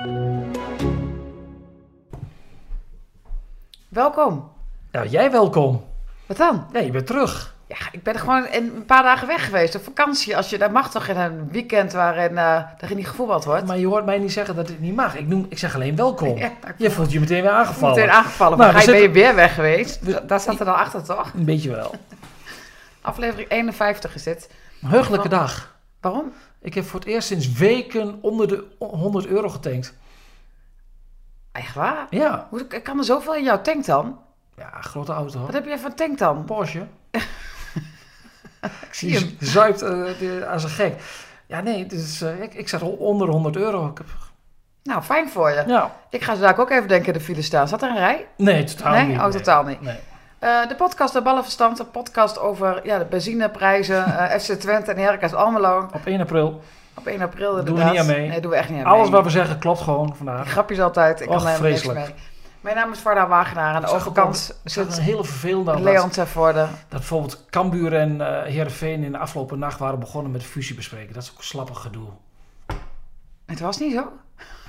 Welkom. Ja, jij welkom. Wat dan? Ja, je bent terug. Ja, ik ben er gewoon een paar dagen weg geweest op vakantie. Dat mag toch in een weekend waarin er niet gevoetbald wordt? Maar je hoort mij niet zeggen dat dit niet mag. Ik zeg alleen welkom. Ja, Je voelt je meteen weer aangevallen. Meteen aangevallen. Nou, Maar ben je weer weg geweest? Daar zat er dan achter, toch? Een beetje wel. Aflevering 51 is dit. Een heugelijke dag. Waarom? Ik heb voor het eerst sinds weken onder de €100 getankt. Echt waar? Ja. Hoe kan er zoveel in jouw tank dan? Ja, grote auto. Wat heb jij van tank dan? Porsche. Ik zie hem. Die zuipt als een gek. Ja, nee, dus, ik zat al onder €100. Nou, fijn voor je. Ja. Ik ga zo dadelijk ook even denken in de file staan. Zat er een rij? Nee, totaal Nee? niet. Oh, totaal niet. Nee. De podcast De Ballenverstand, een podcast over de benzineprijzen, FC Twente en Heracles Almelo. Op 1 april. Op 1 april inderdaad. Doen we niet aan mee. Nee, doen we echt niet aan Alles mee. wat we zeggen klopt gewoon Die vandaag. grapjes altijd, ik kan er helemaal niks vreselijk. mee. Mijn naam is Varda Wagenaar. Aan de overkant een zit hele vervelende Leon Tervoorde. Dat bijvoorbeeld Cambuur en Heerenveen in de afgelopen nacht waren begonnen met de fusie bespreken. Dat is ook een slappig gedoe. Het was niet zo.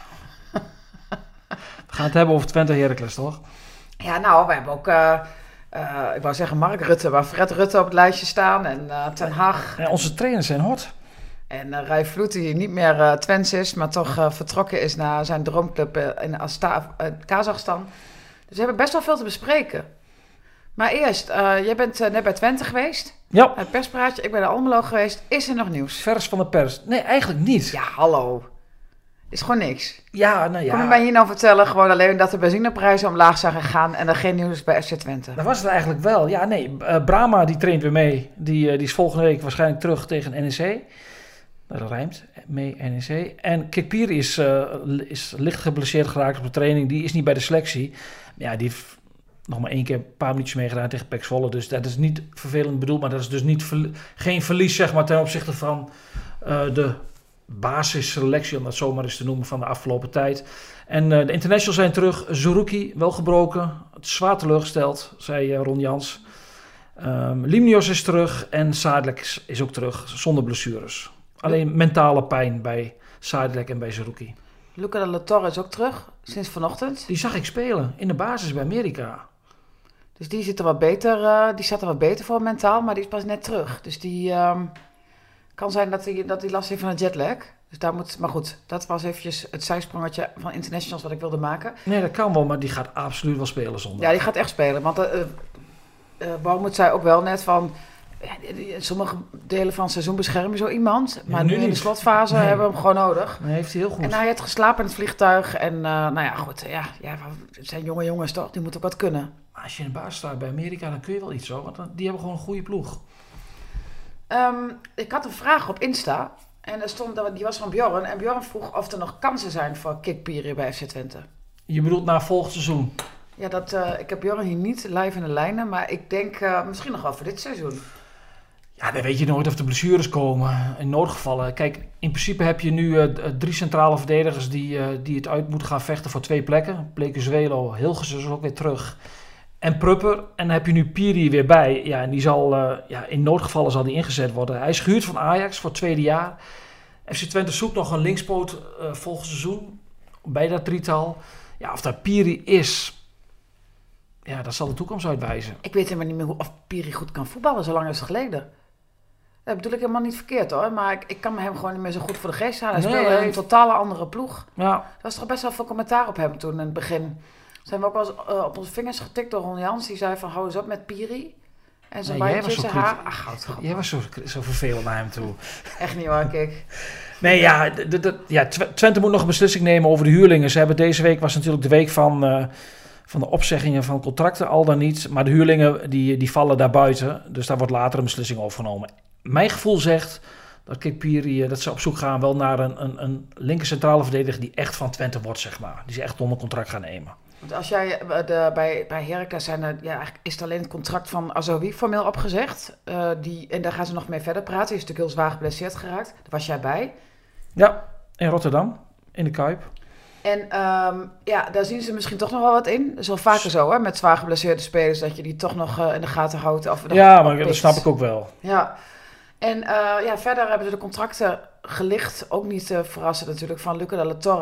We gaan het hebben over Twente Heracles, toch? Ja, nou, we hebben ook, ik wou zeggen Mark Rutte, waar Fred Rutte op het lijstje staan. En Ten Hag. Ja, onze trainers zijn hot. En Rai Vloed, die niet meer Twents is, maar toch vertrokken is naar zijn droomclub in Kazachstan. Dus we hebben best wel veel te bespreken. Maar eerst, jij bent net bij Twente geweest. Ja, Het perspraatje, ik ben naar Almelo geweest. Is er nog nieuws? vers van de pers. Nee, eigenlijk niet. Ja, hallo. Is gewoon niks. Ja, nou ja. Kom je mij hier nou vertellen gewoon alleen dat de benzineprijzen omlaag zijn gegaan en er geen nieuws is bij FC Twente? Dat was het eigenlijk wel. Ja, nee. Brahma die traint weer mee. Die is volgende week waarschijnlijk terug tegen NEC. Dat rijmt. Mee NEC. En Kikpiri is licht geblesseerd geraakt op de training. Die is niet bij de selectie. Ja, die heeft nog maar 1 keer een paar minuutjes meegedaan tegen PEC Zwolle. Dus dat is niet vervelend bedoeld. Maar dat is dus geen verlies zeg maar, ten opzichte van de basisselectie, om dat zomaar eens te noemen, van de afgelopen tijd. En de internationals zijn terug. Zerouki wel gebroken. Het is zwaar teleurgesteld, zei Ron Jans. Limnios is terug en Sadlek is ook terug, zonder blessures. Alleen mentale pijn bij Sadlek en bij Zerouki. Luca de La Torre is ook terug, sinds vanochtend. Die zag ik spelen in de basis bij Amerika. Dus die zit er wat beter, die staat er wat beter voor mentaal, maar die is pas net terug. Dus die kan zijn dat hij last heeft van een jetlag. Dus daar moet, maar goed, dat was eventjes het zijsprongetje van internationals wat ik wilde maken. Nee, dat kan wel, maar die gaat absoluut wel spelen zondag. Ja, die gaat echt spelen. Want Boumut zei ook wel net van, in sommige delen van het seizoen bescherm je zo iemand. Maar nu nu in de niet. slotfase Nee. hebben we hem gewoon nodig. Nee, heeft hij heel goed. En hij heeft geslapen in het vliegtuig. En nou ja, goed. Het zijn jonge jongens toch? Die moeten ook wat kunnen. Maar als je in de basis staat bij Amerika, dan kun je wel iets hoor. Want die hebben gewoon een goede ploeg. Ik had een vraag op Insta. En die was van Bjorn. En Bjorn vroeg of er nog kansen zijn voor Kikpiri bij FC Twente. Je bedoelt na volgend seizoen? Ja, ik heb Bjorn hier niet live in de lijnen. Maar ik denk misschien nog wel voor dit seizoen. Ja, dan weet je nooit of er blessures komen. In noodgevallen. Kijk, in principe heb je nu 3 centrale verdedigers die het uit moeten gaan vechten voor 2 plekken. Plecuzuelo, Hilgers is ook weer terug. En Prupper. En dan heb je nu Piri weer bij. Ja, en die zal in noodgevallen zal die ingezet worden. Hij is gehuurd van Ajax voor het 2e jaar. FC Twente zoekt nog een linkspoot volgend seizoen. Bij dat drietal. Ja, of dat Piri is. Ja, dat zal de toekomst uitwijzen. Ik weet helemaal niet meer of Piri goed kan voetballen. Zo lang is het geleden. Dat bedoel ik helemaal niet verkeerd hoor. Maar ik kan me hem gewoon niet meer zo goed voor de geest halen. Hij speelde in een totale andere ploeg. Ja. Er was toch best wel veel commentaar op hem toen in het begin. Zijn we ook wel eens op onze vingers getikt door Ron Jans. Die zei van hou eens op met Piri. En zijn bandje, zijn haar. Ach, houd toch op. Jij was zo vervelend naar hem toe. Echt niet hoor, kijk. Nee, Twente moet nog een beslissing nemen over de huurlingen. Ze hebben deze week, was natuurlijk de week van de opzeggingen van contracten, al dan niet. Maar de huurlingen die vallen daar buiten. Dus daar wordt later een beslissing over genomen. Mijn gevoel zegt dat Kikpiri, dat ze op zoek gaan wel naar een linker centrale verdediger die echt van Twente wordt, zeg maar. Die ze echt onder contract gaan nemen. Want als jij bij Heracles zijn, eigenlijk is het alleen het contract van Azoui formeel opgezegd. En daar gaan ze nog mee verder praten. Hij is natuurlijk heel zwaar geblesseerd geraakt. Daar was jij bij. Ja, in Rotterdam, in de Kuip. En daar zien ze misschien toch nog wel wat in. Dat is wel vaker zo, hè, met zwaar geblesseerde spelers, dat je die toch nog in de gaten houdt. Ja, maar dat snap ik ook wel. Ja. En verder hebben ze de contracten gelicht. Ook niet verrassend natuurlijk van Luca de La Torre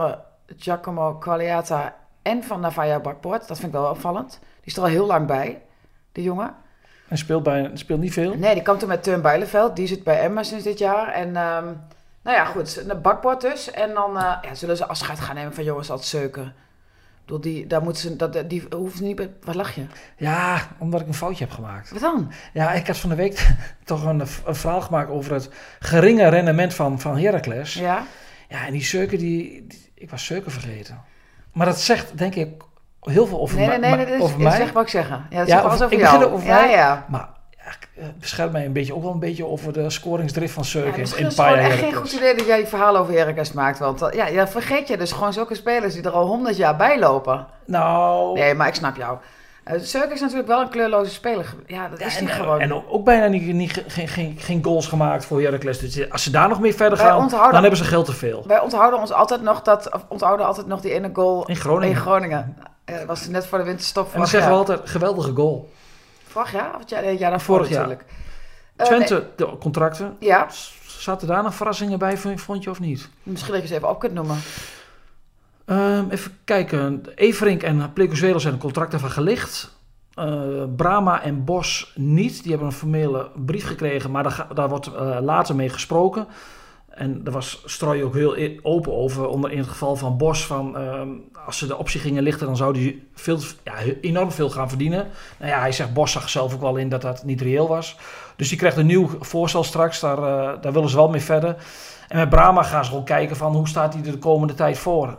Giacomo Qualiata en van Navaja Bakpoort. Dat vind ik wel opvallend. Die is er al heel lang bij, die jongen. En speelt niet veel? Nee, die kwam toen met Teun Bijleveld. Die zit bij Emma sinds dit jaar. En nou ja, goed. Een Bakpoort dus. En dan zullen ze afscheid gaan nemen van jongens als Zeuken. Ik bedoel, daar moeten ze, die hoeft niet... Wat lach je? Ja, omdat ik een foutje heb gemaakt. Wat dan? Ja, ik had van de week toch een verhaal gemaakt over het geringe rendement van Heracles. Ja? Ja, en die Zeuken, ik was Zeuken vergeten. Maar dat zegt, denk ik, heel veel over, over mij. Zeg wat ik zeggen. Ja, dat ja, zegt alles over ik jou. begin over mij. Ja. Maar beschermt mij ook wel een beetje over de scoringsdrift van Zeuken. Misschien is het gewoon echt geen goed idee dat jij die verhaal over Heracles maakt. Want ja, vergeet je dus gewoon zulke spelers die er al 100 jaar bij lopen. Nou... Nee, maar ik snap jou. Zeuken is natuurlijk wel een kleurloze speler. Ja, dat is niet gewoon. En ook bijna geen goals gemaakt voor Heracles. Dus als ze daar nog mee verder gaan, dan hebben ze geld te veel. Wij onthouden altijd nog die ene goal in Groningen. Dat was net voor de winterstop. En dan zeggen we altijd, geweldige goal. Vorig jaar? Of het jaar daarvoor natuurlijk. Twente, de contracten. Ja. Zaten daar nog verrassingen bij, vond je of niet? Misschien dat je ze even op kunt noemen. Even kijken. Everink en Plekozuelo zijn de contracten van gelicht. Brama en Bos niet. Die hebben een formele brief gekregen, maar daar wordt later mee gesproken. En daar was Strooi ook heel open over. In het geval van Bos, als ze de optie gingen lichten, dan zou hij enorm veel gaan verdienen. Nou ja, hij zegt, Bos zag zelf ook wel in dat dat niet reëel was. Dus die krijgt een nieuw voorstel straks. Daar willen ze wel mee verder. En met Brama gaan ze gewoon kijken van hoe staat hij er de komende tijd voor.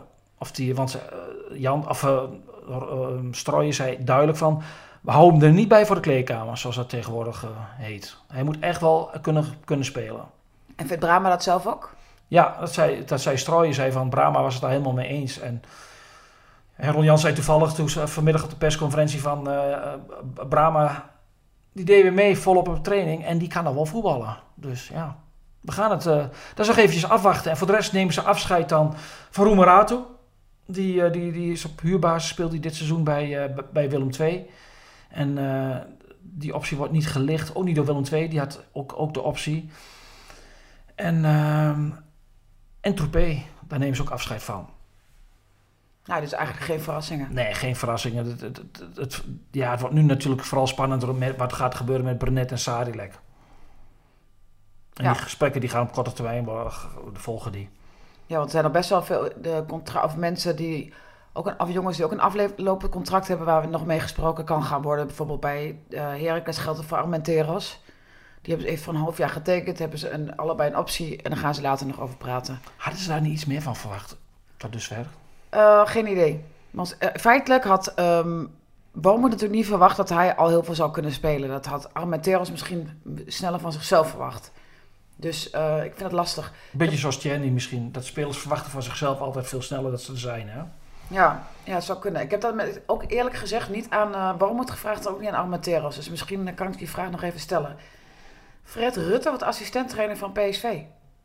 Strooi zei duidelijk van, we houden hem er niet bij voor de kleedkamer, zoals dat tegenwoordig heet. Hij moet echt wel kunnen spelen. En vindt Brama dat zelf ook? Ja, dat zei Strooi. Zei van, Brama was het daar helemaal mee eens. En Ron Jans zei toevallig toen vanmiddag op de persconferentie van Brama, die deed weer mee volop op training en die kan dan wel voetballen. Dus ja, we gaan het dat is nog eventjes afwachten. En voor de rest nemen ze afscheid dan van Roemeratu. Die is op huurbasis, speelt hij dit seizoen bij Willem II. En die optie wordt niet gelicht, ook niet door Willem II. Die had ook de optie. En Troepé, daar nemen ze ook afscheid van. Nou, dus eigenlijk geen verrassingen. Nee, geen verrassingen. Het wordt nu natuurlijk vooral spannend met wat gaat gebeuren met Brenet en Sadilek. En die gesprekken die gaan op korte termijn volgen die. Ja, want er zijn er best wel veel mensen die jongens die ook een aflopend contract hebben waar we nog mee gesproken kan gaan worden. Bijvoorbeeld bij Heracles geldt het voor Armenteros. Die hebben ze even voor een half jaar getekend, hebben ze allebei een optie en dan gaan ze later nog over praten. Hadden ze daar niet iets meer van verwacht tot dusver? Geen idee. Want feitelijk had Boom natuurlijk niet verwacht dat hij al heel veel zou kunnen spelen. Dat had Armenteros misschien sneller van zichzelf verwacht. Dus ik vind het lastig. Beetje zoals Tjerni misschien. Dat spelers verwachten van zichzelf altijd veel sneller dat ze er zijn, hè? Ja, dat zou kunnen. Ik heb dat ook eerlijk gezegd niet aan Boomhoed gevraagd, ook niet aan Armenteros. Dus misschien kan ik die vraag nog even stellen. Fred Rutte wordt assistent-trainer van PSV.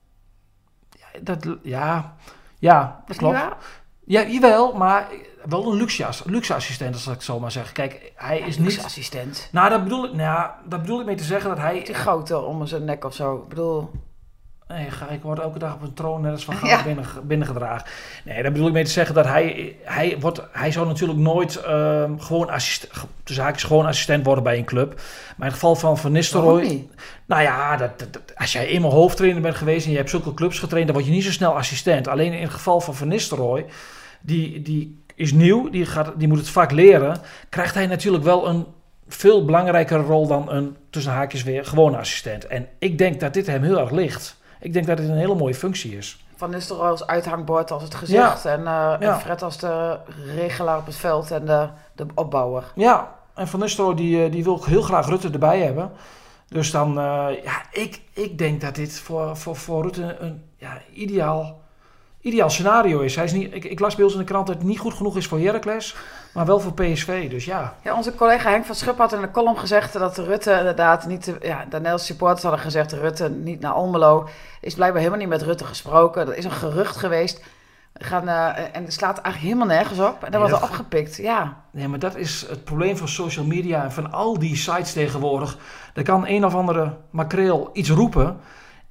Ja, dat klopt. Waar? Ja, jawel, maar wel een luxe assistent, als ik het zo maar zeg. Kijk, hij is niet... Luxe assistent? Nou, dat bedoel ik mee te zeggen dat hij... Die grote om zijn nek of zo, ik bedoel... Nee, ik word elke dag op een troon net als van Gaal binnengedragen. Nee, daar bedoel ik mee te zeggen dat hij zou natuurlijk nooit gewoon assistent worden bij een club. Maar in het geval van Van Nistelrooy... Nou ja, als jij eenmaal hoofdtrainer bent geweest en je hebt zulke clubs getraind, dan word je niet zo snel assistent. Alleen in het geval van Nistelrooy, die is nieuw, die moet het vak leren, krijgt hij natuurlijk wel een veel belangrijkere rol dan een, tussen haakjes weer, gewone assistent. En ik denk dat dit hem heel erg ligt. Ik denk dat het een hele mooie functie is. Van Nistelrooy als uithangbord als het gezicht. Ja. En Fred als de regelaar op het veld en de opbouwer. Ja, en Van Nistelrooy die wil heel graag Rutte erbij hebben. Dus dan, ik denk dat dit voor Rutte een ideaal scenario is. Hij is niet, ik las bij ons in de krant dat het niet goed genoeg is voor Heracles, maar wel voor PSV, dus ja. Ja, onze collega Henk van Schupp had in de column gezegd dat Rutte inderdaad niet... de Nederlandse supporters hadden gezegd Rutte niet naar Almelo. Is blijkbaar helemaal niet met Rutte gesproken. Dat is een gerucht geweest. En het slaat eigenlijk helemaal nergens op. En dat wordt er opgepikt, ja. Nee, maar dat is het probleem van social media en van al die sites tegenwoordig. Er kan een of andere makreel iets roepen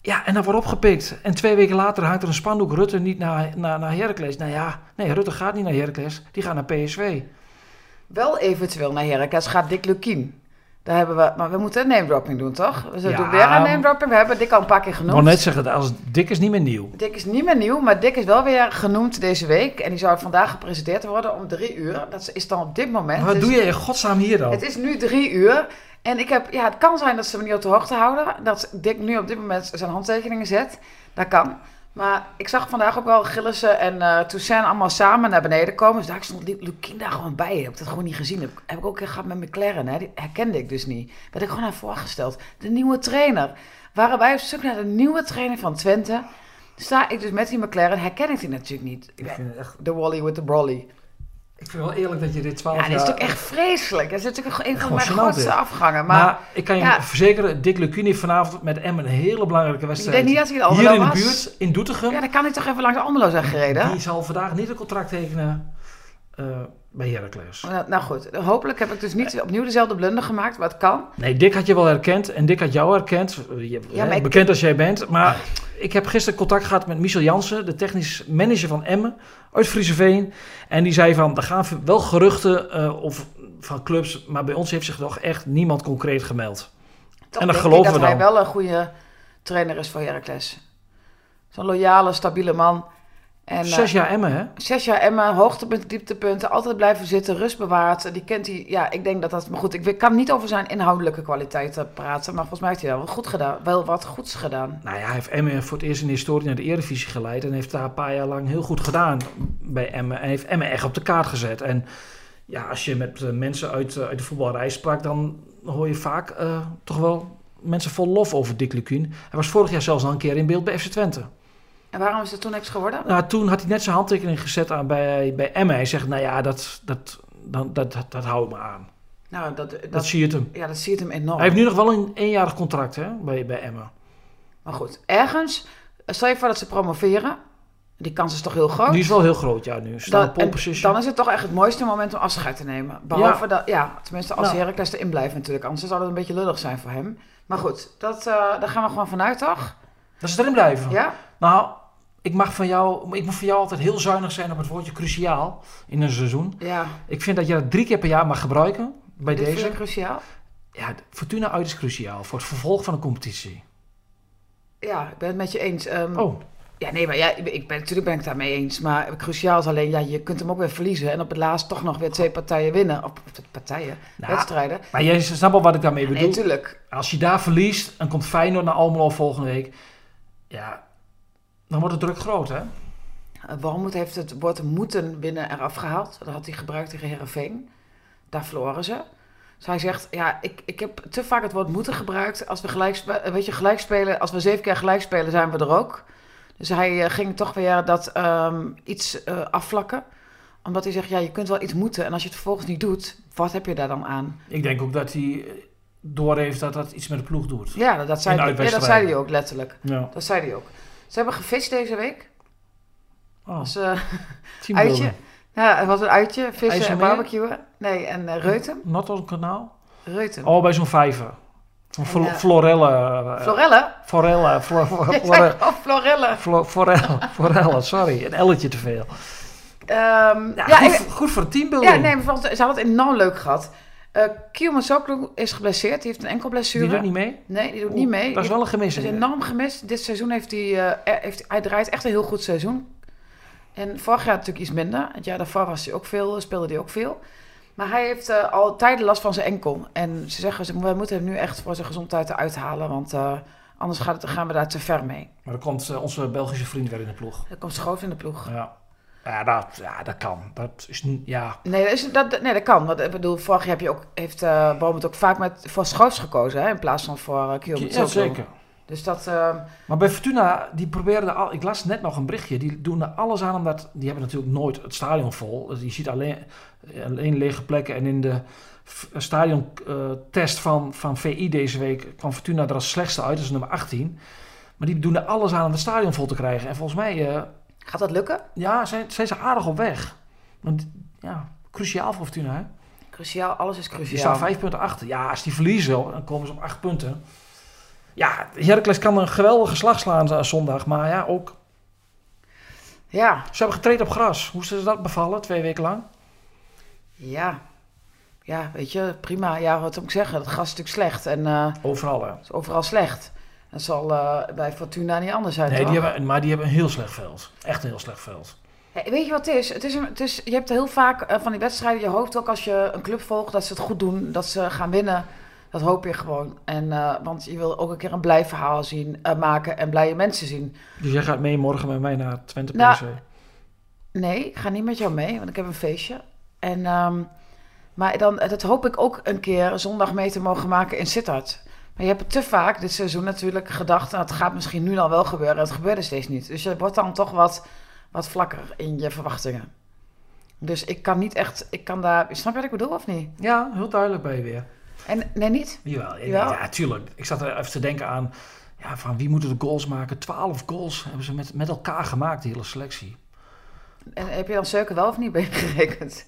Ja, en dan wordt opgepikt. En 2 weken later hangt er een spandoek Rutte niet naar Heracles. Nou ja, nee, Rutte gaat niet naar Heracles. Die gaat naar PSV. Wel eventueel naar Heracles gaat Dick Lukien. Daar hebben we, maar we moeten een name dropping doen, toch? We doen weer een name dropping. We hebben Dick al een paar keer genoemd. Ik wou net zeggen, als Dick is niet meer nieuw. Dick is niet meer nieuw, maar Dick is wel weer genoemd deze week. En die zou vandaag gepresenteerd worden om 3 uur. Dat is dan op dit moment. Maar wat doe je in godsnaam hier dan? Het is nu 3 uur. En het kan zijn dat ze me niet op de hoogte houden. Dat Dick nu op dit moment zijn handtekeningen zet. Dat kan. Maar ik zag vandaag ook wel Gillissen en Toussaint allemaal samen naar beneden komen. Dus daar stond Lukien daar gewoon bij. Ik heb dat gewoon niet gezien. Heb ik ook een keer gehad met McLaren. Hè? Die herkende ik dus niet. Werd ik gewoon aan voorgesteld. De nieuwe trainer. Waren wij op zoek naar de nieuwe trainer van Twente. Sta ik dus met die McLaren. Herken ik die natuurlijk niet. Ik vind het echt... De Wally with the Brolly. Ik vind wel eerlijk dat je dit 12 jaar... Ja, dit is natuurlijk echt vreselijk. Dat is natuurlijk een van mijn gênant, grootste dit. afgangen. Maar ik kan je verzekeren, Dick Lukien heeft vanavond met Emmen een hele belangrijke wedstrijd. Ik denk niet dat hij in hier Almelo in de was. buurt, in Doetinchem. Ja, dan kan hij toch even langs Almelo zijn gereden. Die zal vandaag niet een contract tekenen bij Heracles. Nou goed, hopelijk heb ik dus niet opnieuw dezelfde blunder gemaakt, maar het kan. Nee, Dick had je wel herkend en Dick had jou herkend. Bekend als jij bent. Maar ik heb gisteren contact gehad met Michel Jansen, de technisch manager van Emmen uit Frieseveen. En die zei van, er gaan wel geruchten van clubs, maar bij ons heeft zich nog echt niemand concreet gemeld. Toch en dan denk geloven ik we dat dan. hij wel een goede trainer is voor Heracles. Zo'n loyale, stabiele man. En, 6 jaar Emmen, hè? 6 jaar Emmen, hoogtepunten, dieptepunten, altijd blijven zitten, rust bewaard. Die kent hij, ja, ik denk dat... Maar goed, ik kan niet over zijn inhoudelijke kwaliteiten praten, maar volgens mij heeft hij wel wat goeds gedaan. Nou ja, hij heeft Emmen voor het eerst in de historie naar de Eredivisie geleid en heeft daar een paar jaar lang heel goed gedaan bij Emmen. En heeft Emmen echt op de kaart gezet. En ja, als je met mensen uit de voetbalrij sprak, dan hoor je vaak toch wel mensen vol lof over Dick Lukien. Hij was vorig jaar zelfs al een keer in beeld bij FC Twente. En waarom is er toen niks geworden? Nou, toen had hij net zijn handtekening gezet aan bij Emmen. Hij zegt, nou ja, dat hou ik me aan. Nou, dat zie je hem. Ja, dat zie je hem enorm. Hij heeft nu nog wel een 1-jarig contract hè, bij Emmen. Maar goed, ergens, stel je voor dat ze promoveren. Die kans is toch heel groot? Die is wel heel groot, ja, nu. Dan is het toch echt het mooiste moment om afscheid te nemen. Behalve dat, tenminste als Heracles erin blijft natuurlijk. Anders zou het een beetje lullig zijn voor hem. Maar goed, daar gaan we gewoon vanuit, toch? Dat ze erin blijven? Ja. Nou, ik mag van jou altijd heel zuinig zijn op het woordje cruciaal in een seizoen. Ja. Ik vind dat je dat 3 keer per jaar mag gebruiken bij Dit deze. vind ik cruciaal? Ja, Fortuna uit is cruciaal voor het vervolg van de competitie. Ja, ik ben het met je eens. Ja, nee, maar natuurlijk ben ik het daarmee eens. Maar cruciaal is alleen, je kunt hem ook weer verliezen. En op het laatst toch nog weer 2 partijen winnen. Wedstrijden. Maar jij snapt al wat ik daarmee bedoel. Nee, tuurlijk. Als je daar verliest, dan komt Feyenoord naar Almelo volgende week. Ja, dan wordt de druk groot, hè? Wormoed heeft het woord moeten winnen eraf gehaald. Dat had hij gebruikt tegen Heerenveen. Daar verloren ze. Dus hij zegt, ik heb te vaak het woord moeten gebruikt. Als we gelijk spelen, als we 7 keer gelijk spelen, zijn we er ook. Dus hij ging toch weer dat iets afvlakken. Omdat hij zegt, je kunt wel iets moeten. En als je het vervolgens niet doet, wat heb je daar dan aan? Ik denk ook dat hij doorheeft dat dat iets met de ploeg doet. Ja, dat zei hij ook letterlijk. Ja. Dat zei hij ook. Ze hebben gevist deze week. Als uitje. Ja, het was een uitje. Vissen en barbecuen. Nee, en Reuten. Noordooskanaal? Reuten. Oh, bij zo'n vijver. Zo'n florelle. Florelle? Forelle, sorry. Een elletje te veel. Goed voor de teambuilding. Ja, nee, maar ze hadden het enorm leuk gehad. Kiyomazoglu is geblesseerd. Die heeft een enkel blessure. Die doet niet mee? Nee, die doet niet mee. Dat is wel een gemis. Dat is enorm gemist. Dit seizoen heeft hij draait echt een heel goed seizoen. En vorig jaar natuurlijk iets minder. Het jaar daarvoor speelde hij ook veel. Maar hij heeft al tijden last van zijn enkel. En ze zeggen, wij moeten hem nu echt voor zijn gezondheid eruit halen. Want anders gaan we daar te ver mee. Maar dan komt onze Belgische vriend weer in de ploeg. Dan komt Schoof in de ploeg. Ja, dat kan. Dat is niet, ja. Nee, dat kan. Want ik bedoel, vorig jaar heeft Boomert ook vaak voor Schoofs gekozen. Hè, in plaats van voor Kiyomazoglu. Ja, zeker. Dus dat... Maar bij Fortuna, die probeerden ik las net nog een berichtje, die doen er alles aan omdat, die hebben natuurlijk nooit het stadion vol. Je ziet alleen lege plekken en in de stadiontest van VI deze week kwam Fortuna er als slechtste uit, dat is nummer 18. Maar die doen er alles aan om het stadion vol te krijgen. En volgens mij... gaat dat lukken? Ja, zijn ze aardig op weg. Want, cruciaal voor Fortuna, hè? Cruciaal, alles is cruciaal. Die staan 5 punten achter. Ja, als die verliezen, dan komen ze op 8 punten. Ja, Heracles kan een geweldige slag slaan zondag, maar ja, ook... Ja. Ze hebben getraind op gras. Hoe is ze dat bevallen, 2 weken lang? Ja. Ja, weet je, prima. Ja, wat moet ik zeggen? Het gras is natuurlijk slecht. En, Overal, hè? het is overal slecht. Dat zal bij Fortuna niet anders zijn, Nee, toch? die hebben een heel slecht veld. Echt een heel slecht veld. Ja, weet je wat het is? Je hebt heel vaak van die wedstrijden, je hoopt ook als je een club volgt dat ze het goed doen, dat ze gaan winnen. Dat hoop je gewoon. Want je wil ook een keer een blij verhaal zien, maken en blije mensen zien. Dus jij gaat mee morgen met mij naar Twente Nou, PSV? Nee, ik ga niet met jou mee, want ik heb een feestje. Maar dat hoop ik ook een keer zondag mee te mogen maken in Sittard. Maar je hebt te vaak dit seizoen natuurlijk gedacht, nou, het gaat misschien nu dan wel gebeuren. Het gebeurde steeds niet. Dus je wordt dan toch wat vlakker in je verwachtingen. Dus ik kan niet echt, snap je wat ik bedoel of niet? Ja, heel duidelijk bij je weer. En nee, niet? Jawel, Jawel? ja, tuurlijk. Ik zat er even te denken aan, ja, van wie moeten de goals maken? 12 goals hebben ze met elkaar gemaakt, die hele selectie. En heb je dan Seuken wel of niet begerekend?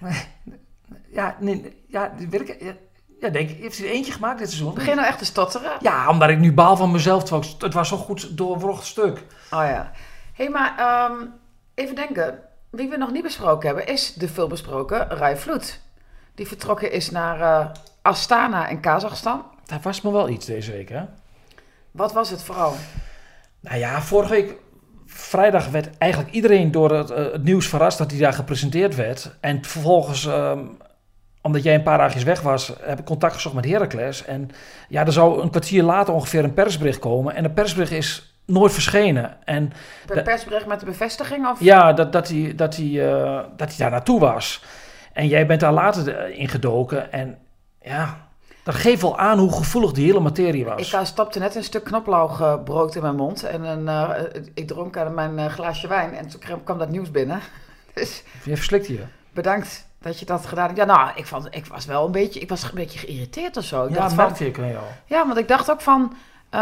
Ja, nee, ja, weet ik... Ja, denk ik. Heeft hij er eentje gemaakt dit seizoen? Begin nou echt te stotteren? Ja, omdat ik nu baal van mezelf. Het was zo'n goed doorwrocht stuk. Oh ja. Hé, maar even denken. Wie we nog niet besproken hebben is de veelbesproken Rai Vloed. Die vertrokken is naar Astana in Kazachstan. Dat was me wel iets deze week, hè? Wat was het vooral? Nou ja, vorige week vrijdag werd eigenlijk iedereen door het nieuws verrast dat hij daar gepresenteerd werd. En vervolgens... omdat jij een paar dagjes weg was, heb ik contact gezocht met Heracles. En ja, er zou een kwartier later ongeveer een persbericht komen. En de persbericht is nooit verschenen. En Een persbericht met de bevestiging? Of? ja, dat hij daar naartoe was. En jij bent daar later ingedoken. En ja, dat geeft wel aan hoe gevoelig die hele materie was. Ik stopte net een stuk knoflookbrood in mijn mond. En ik dronk aan mijn glaasje wijn. En toen kwam dat nieuws binnen. Dus Je verslikt je. bedankt dat je dat had gedaan. Ja, nou, ik was een beetje geïriteerd of zo. Ja, dat merkte ik aan jou. Ja, want ik dacht ook van...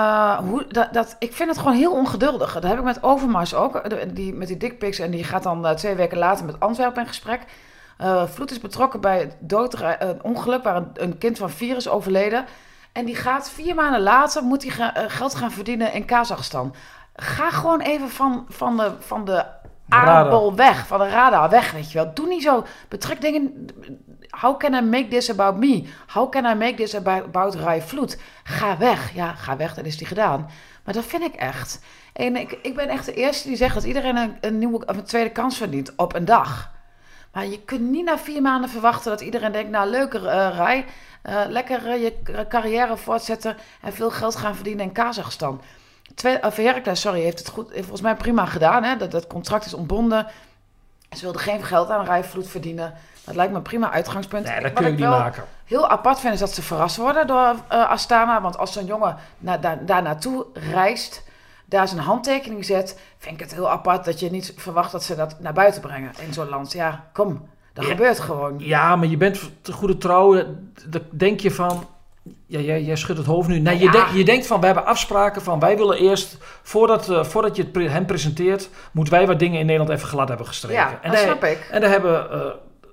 ik vind het gewoon heel ongeduldig. Dat heb ik met Overmars ook. Met die dickpics. En die gaat dan 2 weken later met Antwerpen in gesprek. Vloed is betrokken bij een ongeluk waar een kind van 4 is overleden. En die gaat 4 maanden later, moet hij geld gaan verdienen in Kazachstan. Ga gewoon even van de aardbol weg, van de radar weg, weet je wel. Doe niet zo, betrek dingen... How can I make this about me? How can I make this about Rai Vloed? Ga weg. Ja, ga weg, dat is die gedaan. Maar dat vind ik echt. En ik ben echt de eerste die zegt dat iedereen een tweede kans verdient op een dag. Maar je kunt niet na 4 maanden verwachten dat iedereen denkt... Nou, leuker Rai, lekker je carrière voortzetten en veel geld gaan verdienen in Kazachstan. Heracles, heeft het goed, heeft volgens mij prima gedaan. Hè? Dat contract is ontbonden. Ze wilden geen geld aan Rai Vloed verdienen. Dat lijkt me een prima uitgangspunt. Nee, dat kun je niet maken. Heel apart vind is dat ze verrast worden door Astana. Want als zo'n jongen daar naartoe reist, daar zijn handtekening zet, vind ik het heel apart dat je niet verwacht dat ze dat naar buiten brengen in zo'n land. Ja, kom, dat gebeurt gewoon. Ja, maar je bent te goede trouw. Dan denk je van... Ja, jij schudt het hoofd nu. Nee, je denkt van, we hebben afspraken van... wij willen eerst, voordat je hem presenteert... moeten wij wat dingen in Nederland even glad hebben gestreken. Ja, en dat snap ik. En daar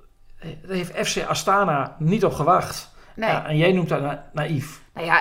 heeft FC Astana niet op gewacht. Nee. Ja, en jij noemt dat naïef.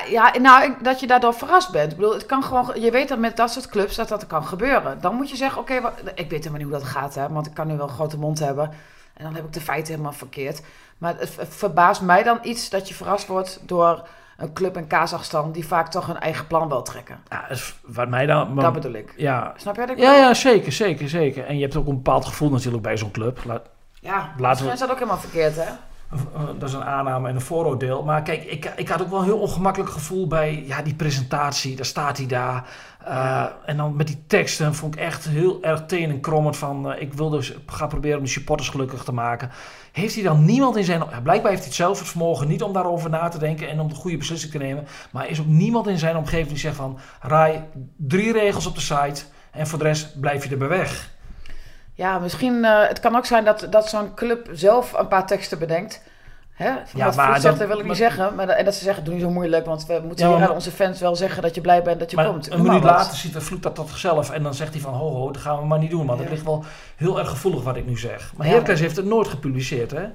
Dat je daardoor verrast bent. Ik bedoel, het kan gewoon... Je weet dat met dat soort clubs dat kan gebeuren. Dan moet je zeggen, oké, ik weet helemaal niet hoe dat gaat, hè. Want ik kan nu wel een grote mond hebben. En dan heb ik de feiten helemaal verkeerd. Maar het verbaast mij dan iets dat je verrast wordt door een club in Kazachstan die vaak toch hun eigen plan wil trekken. Ja, wat mij dan... Dat bedoel ik. Ja. Snap je wat ik bedoel? Ja, zeker. En je hebt ook een bepaald gevoel natuurlijk bij zo'n club. Misschien is dat ook helemaal verkeerd, hè? Dat is een aanname en een vooroordeel. Maar kijk, ik had ook wel een heel ongemakkelijk gevoel bij die presentatie. Daar staat hij daar. En dan met die teksten vond ik echt heel erg teen en krommend van... ik wil dus gaan proberen om de supporters gelukkig te maken. Heeft hij dan niemand in zijn... blijkbaar heeft hij het zelf het vermogen niet om daarover na te denken... en om de goede beslissing te nemen. Maar er is ook niemand in zijn omgeving die zegt van... Rai, 3 regels op de site en voor de rest blijf je erbij weg. Ja, misschien... het kan ook zijn dat zo'n club zelf een paar teksten bedenkt. Hè? Dat wil ik niet zeggen. En dat ze zeggen, doe niet zo moeilijk. Want we moeten hier aan onze fans wel zeggen dat je blij bent dat je komt. Een minuut later ziet Vloed dat tot zichzelf. En dan zegt hij van, ho, dat gaan we maar niet doen. Want het ligt wel heel erg gevoelig wat ik nu zeg. Maar Heracles heeft het nooit gepubliceerd, hè?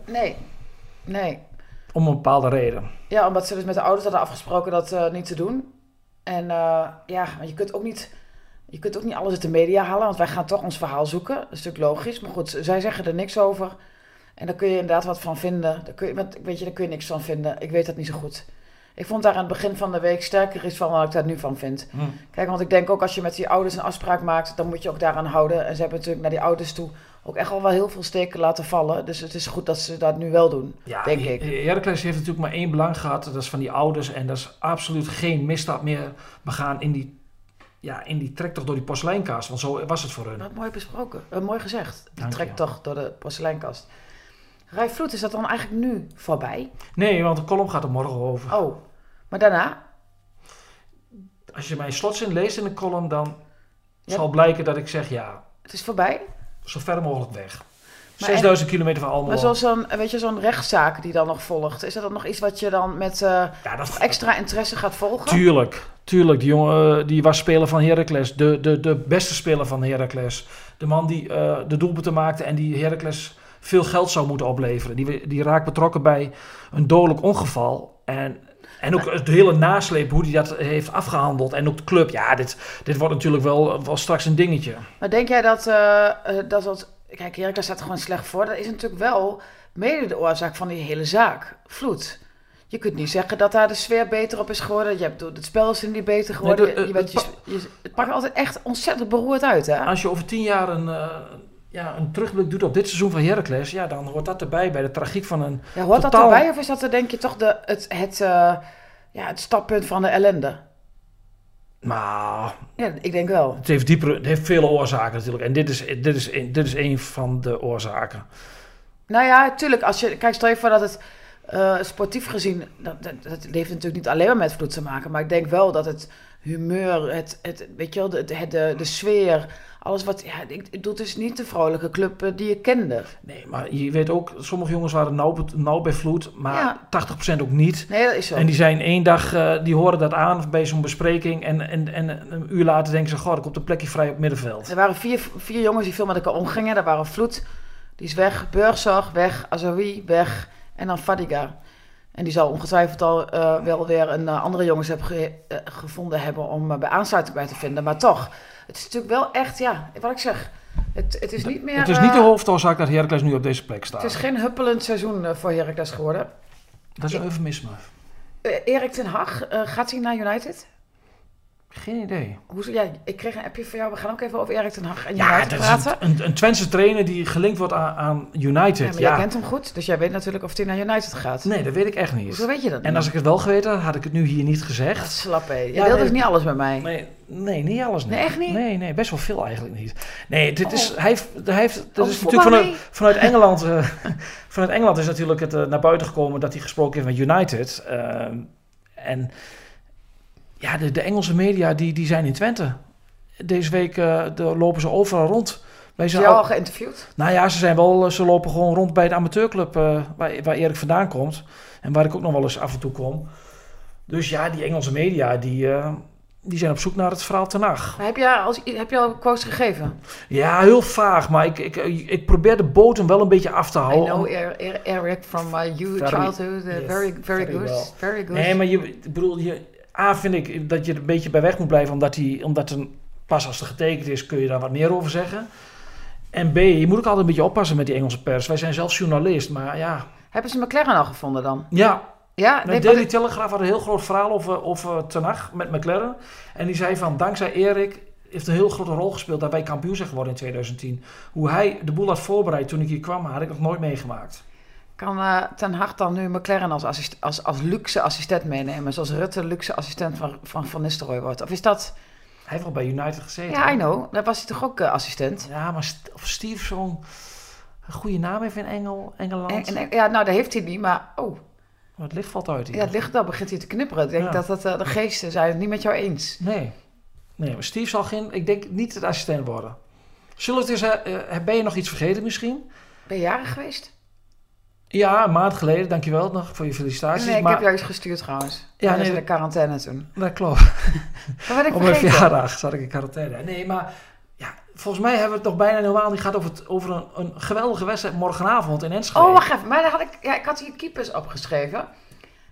Nee. Om een bepaalde reden. Ja, omdat ze dus met de ouders hadden afgesproken dat niet te doen. En ja, maar je kunt ook niet alles uit de media halen, want wij gaan toch ons verhaal zoeken. Dat is natuurlijk logisch, maar goed, zij zeggen er niks over. En daar kun je inderdaad wat van vinden. Daar kun je niks van vinden. Ik weet dat niet zo goed. Ik vond daar aan het begin van de week sterker iets van wat ik daar nu van vind. Kijk, want ik denk ook als je met die ouders een afspraak maakt, dan moet je ook daaraan houden. En ze hebben natuurlijk naar die ouders toe ook echt al wel heel veel steken laten vallen. Dus het is goed dat ze dat nu wel doen, denk ik. Heracles heeft natuurlijk maar één belang gehad, dat is van die ouders. En dat is absoluut geen misstap meer begaan in die trektocht door die porseleinkast. Want zo was het voor hun. Wat mooi besproken. Mooi gezegd. Die Dank je. trektocht door de porseleinkast. Rai Vloed, is dat dan eigenlijk nu voorbij? Nee, want de column gaat er morgen over. Oh, maar daarna? Als je mijn slotzin leest in de column, dan zal blijken dat ik zeg ja. Het is voorbij? Zo ver mogelijk weg. Maar 6000 kilometer van Almelo. Maar zo'n rechtszaak die dan nog volgt, is dat dan nog iets wat je dan met extra interesse gaat volgen? Tuurlijk. Die jongen die was speler van Heracles. De beste speler van Heracles. De man die de doelpunten maakte en die Heracles veel geld zou moeten opleveren. Die raakt betrokken bij een dodelijk ongeval. En ook het hele nasleep, hoe hij dat heeft afgehandeld. En ook de club. Ja, dit wordt natuurlijk wel straks een dingetje. Maar denk jij dat kijk, Heracles staat er gewoon slecht voor. Dat is natuurlijk wel mede de oorzaak van die hele zaak. Vloed. Je kunt niet zeggen dat daar de sfeer beter op is geworden. Het spel is er niet beter geworden. Het pakt altijd echt ontzettend beroerd uit. Hè? Als je over 10 jaar een terugblik doet op dit seizoen van Heracles, ja, dan hoort dat erbij bij de tragiek van een. Ja, hoort dat erbij of is dat denk je toch het startpunt van de ellende? Nou, ja, ik denk wel. Het heeft vele oorzaken natuurlijk. En dit is een van de oorzaken. Nou ja, tuurlijk. Kijk, stel je voor dat het sportief gezien, dat heeft natuurlijk niet alleen maar met Vloed te maken. Maar ik denk wel dat het humeur, weet je wel, de sfeer, alles wat. Ja, ik bedoel, het is niet de vrolijke club die je kende. Nee, maar je weet ook, sommige jongens waren nauw bij Vloed, maar 80% ook niet. Nee, dat is zo. En die zijn één dag, die horen dat aan bij zo'n bespreking. En een uur later denken ze, goh, er komt een plekje vrij op het middenveld. Er waren vier jongens die veel met elkaar omgingen. Daar waren Vloed, die is weg, Burgzorg weg, Azoui weg en dan Fadiga. En die zal ongetwijfeld al wel weer een andere jongens gevonden hebben om bij aansluiting bij te vinden. Maar toch, het is natuurlijk wel echt, ja, wat ik zeg. Het is niet meer. Het is niet de hoofdoorzaak dat Heracles nu op deze plek staat. Het is geen huppelend seizoen voor Heracles geworden. Dat is een eufemisme. Erik ten Hag, gaat hij naar United? Geen idee. Ik kreeg een appje van jou. We gaan ook even over Erik ten Hag en United praten. Is een Twentse trainer die gelinkt wordt aan United. Ja, maar jij kent hem goed, dus jij weet natuurlijk of hij naar United gaat. Nee, dat weet ik echt niet. Hoezo weet je dat niet? En als ik het wel geweten had, had ik het nu hier niet gezegd. Dat is slap, hè. Je deelt dus niet alles met mij. Nee, niet alles. Nee, echt niet? Nee, best wel veel eigenlijk niet. Nee, dit is... Hij heeft is natuurlijk vanuit Engeland... vanuit Engeland is natuurlijk het naar buiten gekomen dat hij gesproken heeft met United. En... Ja, de Engelse media die zijn in Twente. Deze week lopen ze overal rond. Is je al geïnterviewd? Nou ja, ze lopen gewoon rond bij de amateurclub waar Erik vandaan komt. En waar ik ook nog wel eens af en toe kom. Dus ja, die Engelse media die zijn op zoek naar het verhaal ten Hag. Heb je al quotes gegeven? Ja, heel vaag. Maar ik probeer de bodem wel een beetje af te houden. I know Eric from your childhood. Very good. Well. Very good. Nee, maar ik bedoel... vind ik dat je er een beetje bij weg moet blijven, omdat pas als er getekend is, kun je daar wat meer over zeggen. En B, je moet ook altijd een beetje oppassen met die Engelse pers. Wij zijn zelfs journalist, maar ja... Hebben ze McLaren al gevonden dan? Ja. Ja? De Daily Telegraph had een heel groot verhaal over ten Hag met McLaren. En die zei van, dankzij Erik heeft een heel grote rol gespeeld dat wij kampioen zijn geworden in 2010. Hoe hij de boel had voorbereid toen ik hier kwam, had ik nog nooit meegemaakt. Kan ten Hag dan nu McLaren als luxe assistent meenemen? Zoals Rutte luxe assistent van Nistelrooy wordt? Of is dat... Hij heeft al bij United gezeten. Ja, I know. Daar was hij toch ook assistent? Ja, maar of Steve zo'n goede naam heeft in Engeland? Ja, nou, dat heeft hij niet, maar... Oh. Maar het licht valt uit hier. Ja, het licht, dan begint hij te knipperen. Ik denk dat de geesten zijn het niet met jou eens. Nee, maar Steve zal ik denk niet het assistent worden. Zullen we het eens... ben je nog iets vergeten misschien? Ben je jarig geweest? Ja, een maand geleden. Dankjewel nog voor je felicitaties. Nee, ik heb jou iets gestuurd trouwens. Ja, in de quarantaine toen. Dat klopt. Op mijn verjaardag zat ik in quarantaine. Nee, maar ja, volgens mij hebben we het nog bijna normaal. Die gaat over een geweldige wedstrijd morgenavond in Enschede. Oh, wacht even. Maar ik had hier keepers opgeschreven.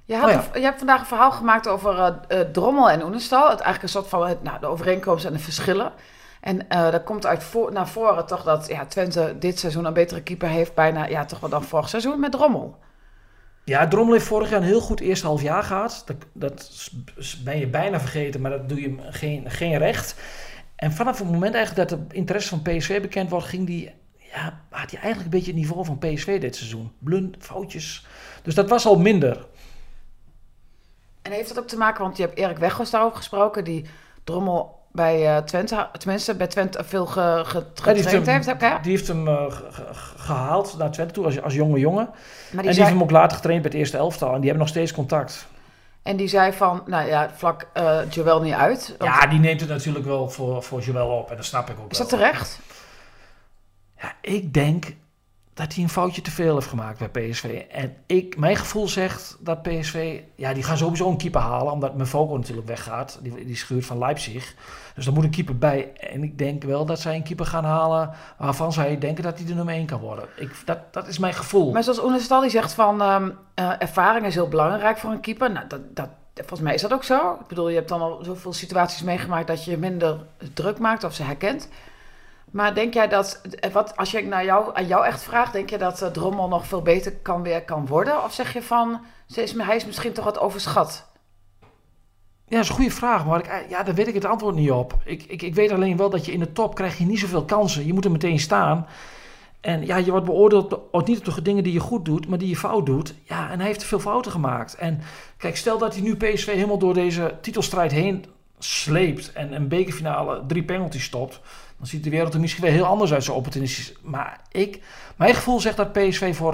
Je hebt vandaag een verhaal gemaakt over Drommel en Oenestal. Het eigenlijk een soort van de overeenkomsten en de verschillen. En dat komt naar voren toch dat Twente dit seizoen een betere keeper heeft bijna toch wel dan vorig seizoen met Drommel. Ja, Drommel heeft vorig jaar een heel goed eerste half jaar gehad. Dat ben je bijna vergeten, maar dat doe je hem geen recht. En vanaf het moment eigenlijk dat de interesse van PSV bekend wordt, had hij eigenlijk een beetje het niveau van PSV dit seizoen. Blunt, foutjes. Dus dat was al minder. En heeft dat ook te maken, want je hebt Erik Weghorst daarover gesproken, die Drommel bij Twente, tenminste bij Twente veel getraind heeft. Die heeft hem gehaald naar Twente toe als jonge jongen. Maar die heeft hem ook later getraind bij het eerste elftal. En die hebben nog steeds contact. En die zei van, vlak Joël niet uit. Ja, die neemt het natuurlijk wel voor Joël op. En dat snap ik ook wel. Is dat terecht? Ja, ik denk dat hij een foutje te veel heeft gemaakt bij PSV. En mijn gevoel zegt dat PSV... Ja, die gaan sowieso een keeper halen, omdat Mvogo natuurlijk weggaat. Die schuurt van Leipzig. Dus daar moet een keeper bij. En ik denk wel dat zij een keeper gaan halen waarvan zij denken dat hij de nummer 1 kan worden. Dat is mijn gevoel. Maar zoals Oenestal die zegt van... ervaring is heel belangrijk voor een keeper. Nou, volgens mij is dat ook zo. Ik bedoel, je hebt dan al zoveel situaties meegemaakt dat je minder druk maakt of ze herkent. Maar denk jij dat, als je aan jou echt vraagt, denk je dat Drommel nog veel beter kan worden? Of zeg je van, hij is misschien toch wat overschat? Ja, dat is een goede vraag, maar daar weet ik het antwoord niet op. Ik weet alleen wel dat je in de top krijg je niet zoveel kansen. Je moet er meteen staan. En je wordt beoordeeld niet op de dingen die je goed doet, maar die je fout doet. Ja, en hij heeft te veel fouten gemaakt. En kijk, stel dat hij nu PSV helemaal door deze titelstrijd heen sleept en een bekerfinale 3 penalties stopt, dan ziet de wereld er misschien weer heel anders uit, zo opportunistisch. Maar mijn gevoel zegt dat PSV voor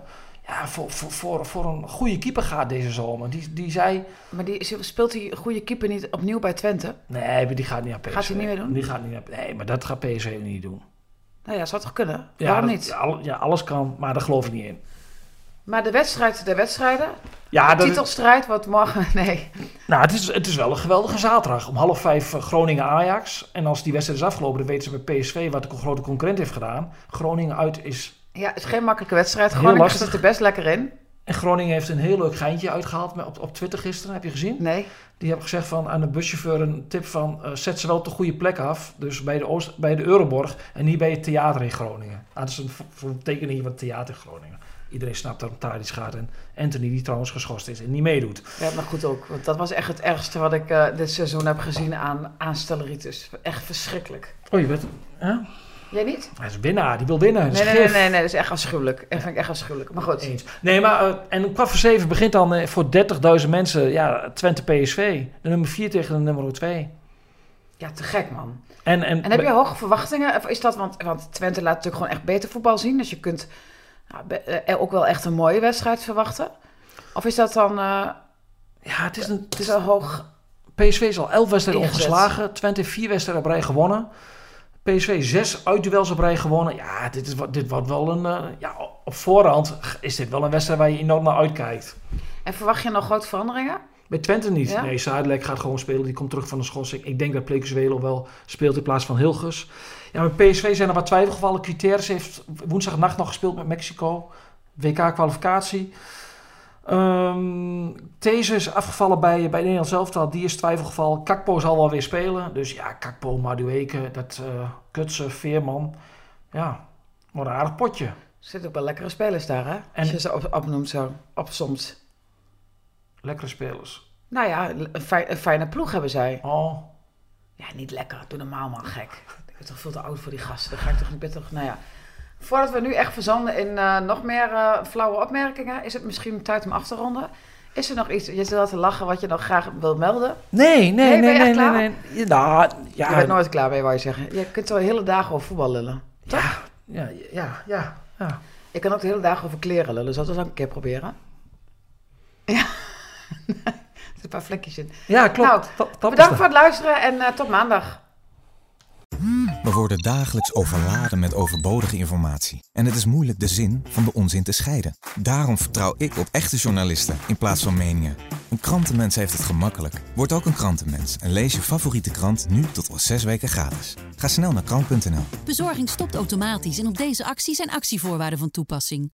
een goede keeper gaat deze zomer. Die zei... Maar speelt die goede keeper niet opnieuw bij Twente? Nee, maar die gaat niet naar PSV. Gaat hij niet meer doen? Die gaat niet nee, maar dat gaat PSV niet doen. Nou ja, zou toch kunnen? Waarom niet? Ja, alles kan, maar daar geloof ik niet in. Maar de wedstrijden? Ja, de titelstrijd wordt morgen... Nee. Nou, het is wel een geweldige zaterdag. Om 4:30 Groningen-Ajax. En als die wedstrijd is afgelopen, dan weten ze bij PSV wat de grote concurrent heeft gedaan. Groningen uit is... Ja, het is geen makkelijke wedstrijd. Groningen zit er best lekker in. En Groningen heeft een heel leuk geintje uitgehaald op Twitter gisteren. Heb je gezien? Nee. Die hebben gezegd aan de buschauffeur een tip van... zet ze wel op de goede plek af. Dus bij de Euroborg en niet bij het theater in Groningen. Dat is een tekening van het theater in Groningen. Iedereen snapt dat Tadic gaat. En Anthony, die trouwens geschorst is en niet meedoet. Ja, maar goed ook. Want dat was echt het ergste wat ik dit seizoen heb gezien aan Stelleritis. Echt verschrikkelijk. Oh, je bent... Huh? Jij niet? Hij is winnaar, die wil winnen. Nee, dat is echt afschuwelijk. Dat vind ik echt afschuwelijk. Maar goed. Eens. Nee, maar en om 6:15 begint dan voor 30.000 mensen Twente PSV. De nummer 4 tegen de nummer 2. Ja, te gek, man. En heb je hoge verwachtingen? Of is dat, want Twente laat natuurlijk gewoon echt beter voetbal zien. Dus je kunt ook wel echt een mooie wedstrijd verwachten. Of is dat dan... het is een hoog... PSV is al 11 wedstrijden ongeslagen. Twente 4 wedstrijden op rij gewonnen. PSV 6 uitduels op rij gewonnen. Ja, dit wordt wel een... op voorhand is dit wel een wedstrijd waar je enorm naar uitkijkt. En verwacht je nog grote veranderingen? Bij Twente niet. Ja? Nee, Zuidelijk gaat gewoon spelen. Die komt terug van de schorsing. Ik denk dat Plekuswelo wel speelt in plaats van Hilgers. Ja, met PSV zijn er wat twijfelgevallen. Quiteres heeft woensdagnacht nog gespeeld met Mexico. WK-kwalificatie. These is afgevallen bij Nederland elftal. Die is twijfelgeval. Kakpo zal wel weer spelen. Dus ja, Kakpo, Madueke, Kutsen, Veerman. Ja, wordt een aardig potje. Er zitten ook wel lekkere spelers daar, hè? Als je ze opnoemt zo, soms. Lekkere spelers. Nou ja, een fijne ploeg hebben zij. Oh. Ja, niet lekker. Doe normaal, man. Gek. Ik ben toch veel te oud voor die gasten. Dan ga ik toch niet beter... Nou ja. Voordat we nu echt verzanden in nog meer flauwe opmerkingen, is het misschien tijd om af te ronden. Is er nog iets, je zit al te lachen, wat je nog graag wil melden? Nee. Nou, ja. Je bent nooit klaar mee, wou je zeggen. Je kunt wel hele dagen over voetbal lullen, toch? Ja. Ik kan ook de hele dagen over kleren lullen. Zal ik dat ook een keer proberen? Ja. Er zitten een paar vlekjes in. Ja, klopt. Nou, bedankt voor het luisteren en tot maandag. We worden dagelijks overladen met overbodige informatie. En het is moeilijk de zin van de onzin te scheiden. Daarom vertrouw ik op echte journalisten in plaats van meningen. Een krantenmens heeft het gemakkelijk. Word ook een krantenmens en lees je favoriete krant nu tot al 6 weken gratis. Ga snel naar krant.nl. Bezorging stopt automatisch en op deze actie zijn actievoorwaarden van toepassing.